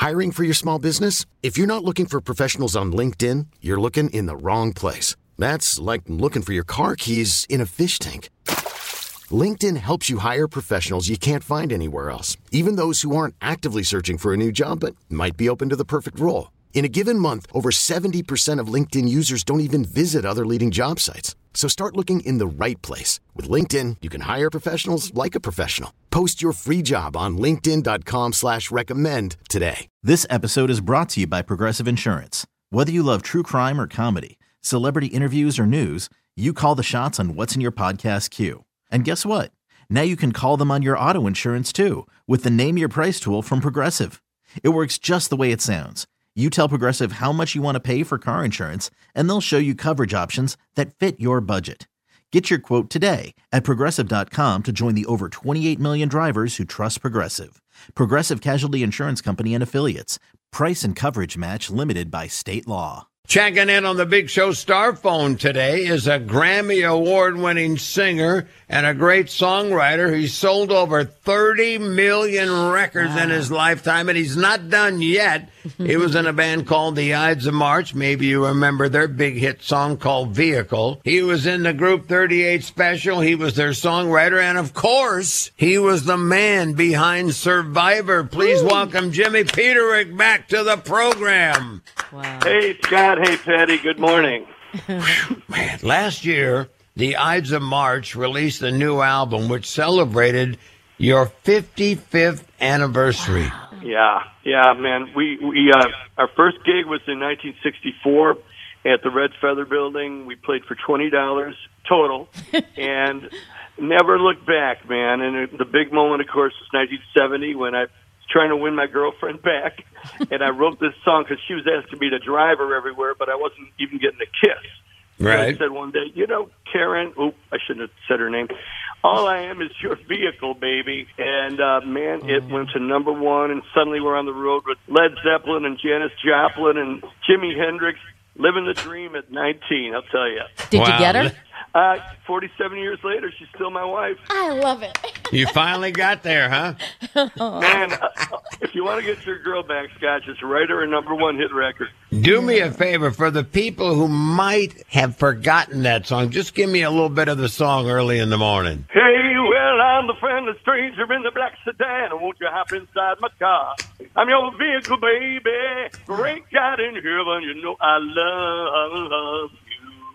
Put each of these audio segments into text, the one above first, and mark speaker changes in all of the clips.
Speaker 1: Hiring for your small business? If you're not looking for professionals on LinkedIn, you're looking in the wrong place. That's like looking for your car keys in a fish tank. LinkedIn helps you hire professionals you can't find anywhere else, even those who aren't actively searching for a new job but might be open to the perfect role. In a given month, over 70% of LinkedIn users don't even visit other leading job sites. So start looking in the right place. With LinkedIn, you can hire professionals like a professional. Post your free job on linkedin.com/recommend today.
Speaker 2: This episode is brought to you by Progressive Insurance. Whether you love true crime or comedy, celebrity interviews or news, you call the shots on what's in your podcast queue. And guess what? Now you can call them on your auto insurance too with the Name Your Price tool from Progressive. It works just the way it sounds. You tell Progressive how much you want to pay for car insurance, and they'll show you coverage options that fit your budget. Get your quote today at Progressive.com to join the over 28 million drivers who trust Progressive. Progressive Casualty Insurance Company and Affiliates. Price and coverage match limited by state law.
Speaker 3: Checking in on the Big Show star phone today is a Grammy Award-winning singer and a great songwriter. He's sold over 30 million records in his lifetime, and he's not done yet. He was in a band called the Ides of March. Maybe you remember their big hit song called Vehicle. He was in the group 38 Special. He was their songwriter, and of course, he was the man behind Survivor. Please welcome Jimmy Peterick back to the program.
Speaker 4: Wow.
Speaker 5: Hey, Scott. Hey, Patty. Good morning.
Speaker 3: Man, last year, the Ides of March released a new album which celebrated your 55th anniversary.
Speaker 5: Wow. Yeah, man. We our first gig was in 1964 at the Red Feather Building. We played for $20 total, and never looked back, man. And the big moment, of course, was 1970 when I was trying to win my girlfriend back, and I wrote this song because she was asking me to drive her everywhere, but I wasn't even getting a kiss.
Speaker 3: Right.
Speaker 5: So I said one day, Karen, I shouldn't have said her name. All I am is your vehicle, baby. And, man, it went to number one, and suddenly we're on the road with Led Zeppelin and Janis Joplin and Jimi Hendrix, living the dream at 19, I'll tell you.
Speaker 4: Did you get her?
Speaker 5: 47 years later, she's still my wife.
Speaker 4: I love it.
Speaker 3: You finally got there, huh?
Speaker 5: Man, if you want to get your girl back, Scott, just write her a number one hit record.
Speaker 3: Do me a favor, for the people who might have forgotten that song, just give me a little bit of the song early in the morning.
Speaker 5: Hey, well, I'm the friendly stranger in the black sedan. Won't you hop inside my car? I'm your vehicle, baby. Great God in heaven, you know I love you.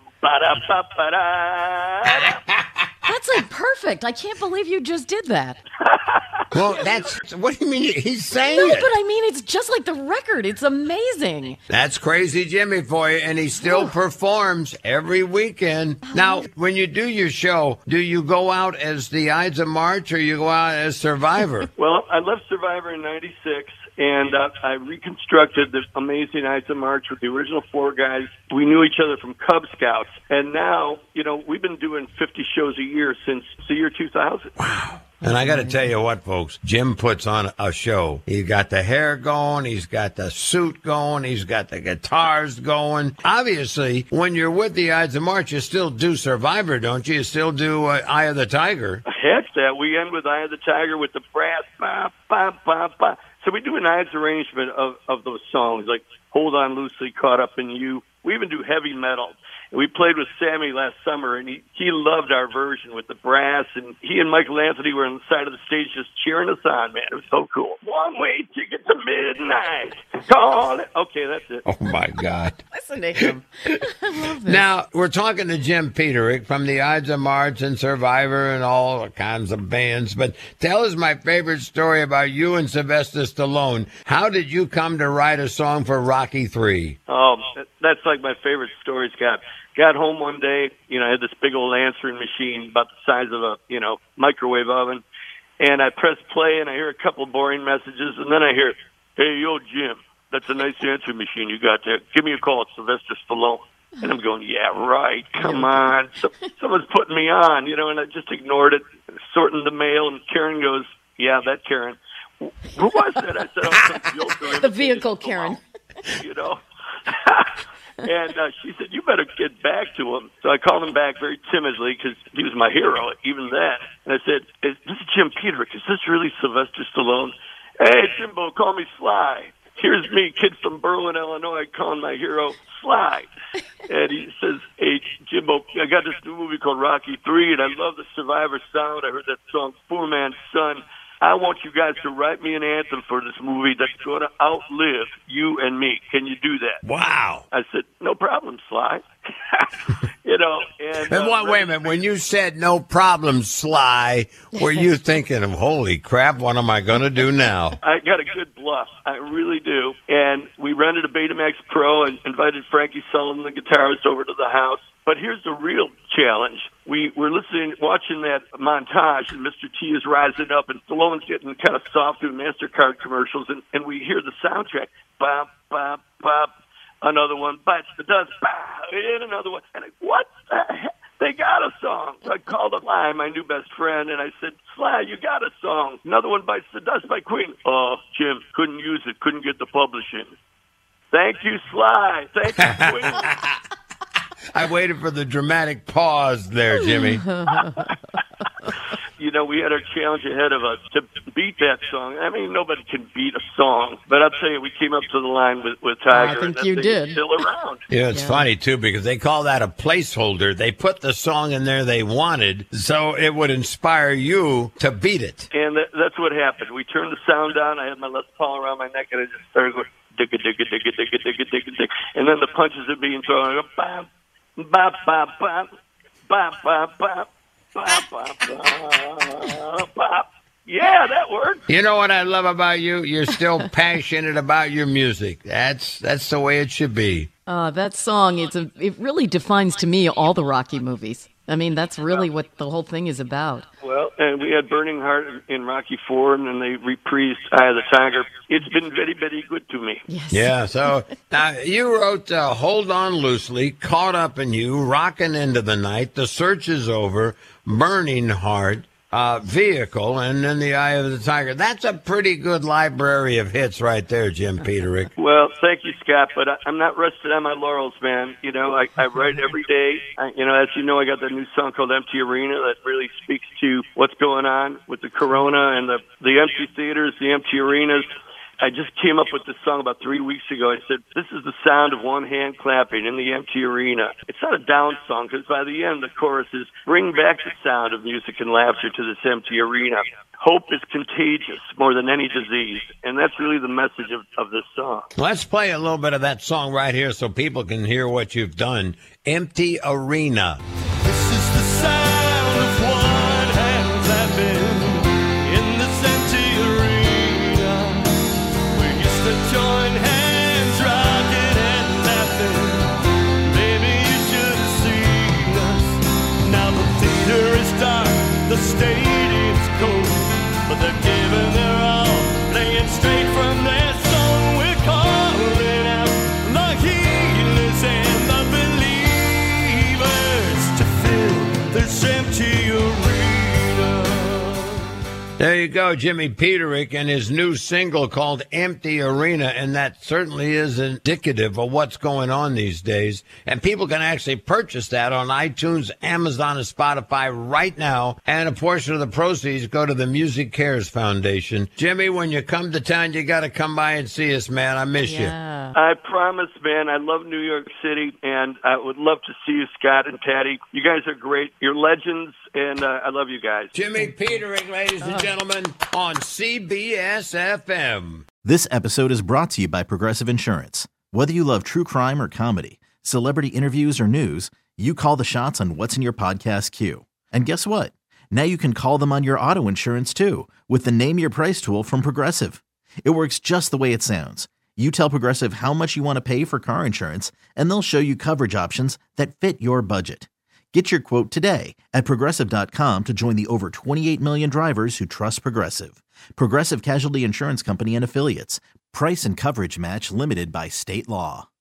Speaker 5: Ba-da-ba-ba-da.
Speaker 4: That's like perfect. I can't believe you just did that.
Speaker 3: Well, what do you mean? He's saying
Speaker 4: No,
Speaker 3: it.
Speaker 4: but I mean, it's just like the record. It's amazing.
Speaker 3: That's Crazy Jimmy for you, and he still performs every weekend. Now, when you do your show, do you go out as the Ides of March or you go out as Survivor?
Speaker 5: Well, I left Survivor in 96, and I reconstructed the amazing Ides of March with the original four guys. We knew each other from Cub Scouts, and now, we've been doing 50 shows a year since the year 2000.
Speaker 3: Wow. And I got to tell you what, folks, Jim puts on a show. He's got the hair going. He's got the suit going. He's got the guitars going. Obviously, when you're with the Ides of March, you still do Survivor, don't you? You still do Eye of the Tiger.
Speaker 5: Heck, that. We end with Eye of the Tiger with the brass. Ba, ba, ba, ba. So we do a nice arrangement of those songs, like Hold On Loosely, Caught Up in You. We even do heavy metal. And we played with Sammy last summer, and he loved our version with the brass, and he and Michael Anthony were on the side of the stage just cheering us on, man. It was so cool. One-way ticket to midnight. Call it. Okay, that's it.
Speaker 3: Oh, my God.
Speaker 4: Listen to him. I love this.
Speaker 3: Now, we're talking to Jim Peterick from the Ides of March and Survivor and all kinds of bands. But tell us my favorite story about you and Sylvester Stallone. How did you come to write a song for Rocky III?
Speaker 5: Oh, that's like my favorite story, Scott. Got home one day, I had this big old answering machine about the size of a, microwave oven. And I press play and I hear a couple boring messages. And then I hear, hey, yo, Jim, that's a nice answering machine you got there. Give me a call. It's Sylvester Stallone. And I'm going, yeah, right. Come on. Someone's putting me on, and I just ignored it, sorting the mail. And Karen goes, yeah, that Karen. Who was that? I said, oh, some joker.
Speaker 4: The vehicle, Karen.
Speaker 5: And she said, you better get back to him. So I called him back very timidly because he was my hero even then. And I said, this is Jim Peterick. Is this really Sylvester Stallone? Hey, Jimbo, call me Sly. here's me, kid from Berlin, Illinois, calling my hero Sly. And he says, hey, Jimbo, I got this new movie called Rocky III, and I love the Survivor sound. I heard that song, Poor Man's Son. I want you guys to write me an anthem for this movie that's going to outlive you and me. Can you do that?
Speaker 3: Wow.
Speaker 5: I said, no problem, Sly.
Speaker 3: Wait a minute. When you said no problem, Sly, were you thinking of, holy crap, what am I going to do now?
Speaker 5: I got a good bluff. I really do. And we rented a Betamax Pro and invited Frankie Sullivan, the guitarist, over to the house. But here's the real challenge. We were watching that montage, and Mr. T is rising up, and Stallone's getting kind of soft through MasterCard commercials, and we hear the soundtrack. Bop, bop, bop. Another one bites the dust. Bop, and another one. And what the heck? They got a song. So I called up Sly, my new best friend, and I said, Sly, you got a song. Another one bites the dust by Queen. Oh, Jim, couldn't use it. Couldn't get the publishing. Thank you, Sly. Thank you, Queen.
Speaker 3: I waited for the dramatic pause there, Jimmy.
Speaker 5: We had our challenge ahead of us to beat that song. I mean, nobody can beat a song, but I'll tell you, we came up to the line with Tiger.
Speaker 4: I think you did.
Speaker 5: Still around.
Speaker 3: It's funny, too, because they call that a placeholder. They put the song in there they wanted, so it would inspire you to beat it.
Speaker 5: And that's what happened. We turned the sound down. I had my Les Paul around my neck, and I just started going, digga, digga, digga, digga, digga, digga, digga. And then the punches are being thrown. I go, bop, bop, bop, bop, bop, bop, bop. Bop, bop, bop, bop. Yeah, that worked.
Speaker 3: You know what I love about you? You're still passionate about your music. That's the way it should be.
Speaker 4: That song, it really defines to me all the Rocky movies. I mean, that's really what the whole thing is about.
Speaker 5: Well, and we had Burning Heart in Rocky IV, and then they reprised Eye of the Tiger. It's been very, very good to me.
Speaker 4: Yes.
Speaker 3: Yeah, so now you wrote Hold On Loosely, Caught Up in You, Rockin' Into the Night, The Search Is Over, Burning Heart, Vehicle, and then The Eye of the Tiger. That's a pretty good library of hits right there, Jim Peterick.
Speaker 5: Well, thank you, Scott, but I'm not rested on my laurels, man. I write every day. As you know, I got that new song called Empty Arena that really speaks to what's going on with the corona and the empty theaters, the empty arenas. I just came up with this song about 3 weeks ago. I said, this is the sound of one hand clapping in the empty arena. It's not a down song, because by the end, the chorus is, bring back the sound of music and laughter to this empty arena. Hope is contagious more than any disease. And that's really the message of this song.
Speaker 3: Let's play a little bit of that song right here so people can hear what you've done. Empty Arena.
Speaker 6: This is the sound of one hand clapping in this empty arena. Join hands, rocking and laughing. Baby, you should have seen us. Now the theater is dark, the stadium's cold, but they're giving their all, playing straight from their soul. We're calling out the healers and the believers to fill this empty arena.
Speaker 3: There you go, Jimmy Peterick and his new single called Empty Arena, and that certainly is indicative of what's going on these days. And people can actually purchase that on iTunes, Amazon, and Spotify right now, and a portion of the proceeds go to the Music Cares Foundation. Jimmy, when you come to town, you got to come by and see us, man. I miss you.
Speaker 5: I promise, man. I love New York City, and I would love to see you, Scott and Patty. You guys are great. You're legends, and I love you guys.
Speaker 3: Jimmy Peterick, ladies and gentlemen, on CBS FM.
Speaker 2: This episode is brought to you by Progressive Insurance. Whether you love true crime or comedy, celebrity interviews or news, you call the shots on what's in your podcast queue. And guess what? Now you can call them on your auto insurance too with the Name Your Price tool from Progressive. It works just the way it sounds. You tell Progressive how much you want to pay for car insurance, and they'll show you coverage options that fit your budget. Get your quote today at Progressive.com to join the over 28 million drivers who trust Progressive. Progressive Casualty Insurance Company and Affiliates. Price and coverage match limited by state law.